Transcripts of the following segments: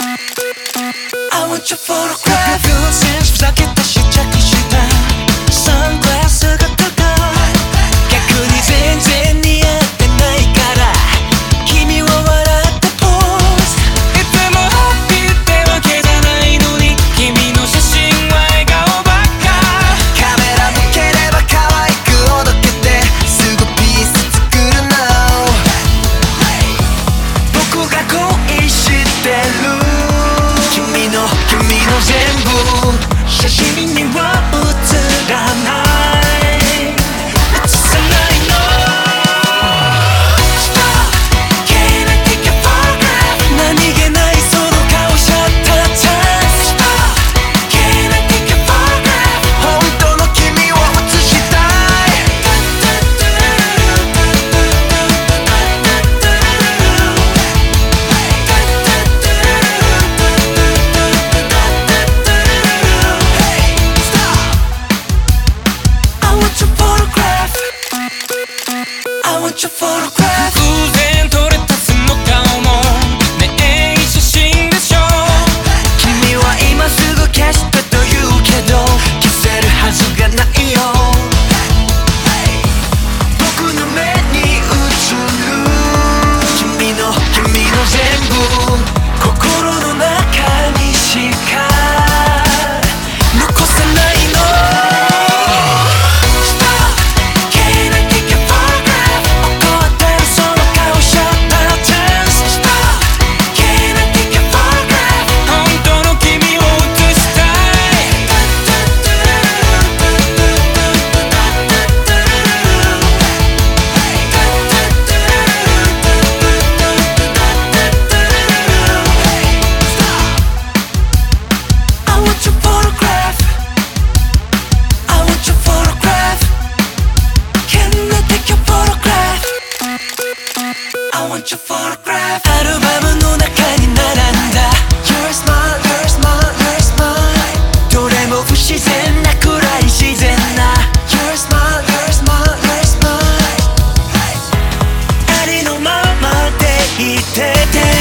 I want your photograph. 그곳엔 수작했다 시작이시다. 선글라스 같다가 가끔이 젠젠似合ってないから君は笑ったポーズ。いつもハッピーってわけじゃないのに君の写真は笑顔ばっか。カメラ向ければ可愛くおどけてすぐピース作るの。僕が恋してる君の全部写真には写らない写さないの。 Stop, can I take your photograph? 何気ないその顔シャッターチャンス。 Stop, can I take your photograph? 本当の君を写したい。I want your photograph. 偶然撮れたその顔もねえいい写真でしょ。君は今すぐ消してと言うけど消せるはずがないよ。僕の目に映る君の全部心の中にしか残せないの。I want your photograph. アルバムの中に並んだ You're smile, you're smile, you're smile どれも不自然なくらい自然な You're smile, you're smile, you're smile ありのままでいて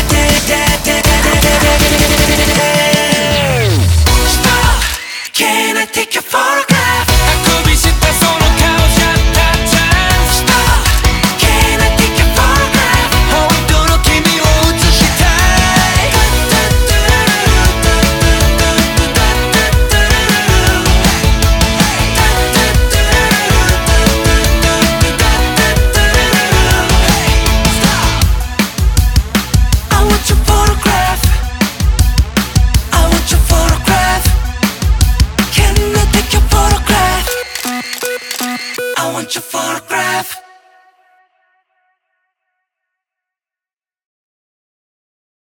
Stop, can I take your photograph? あくびしたその顔シャッターチャンス。 Stop, can I take your photograph? 本当の君を写したい。I want your photograph. I want your photograph. Can I take your photograph? I want your photograph.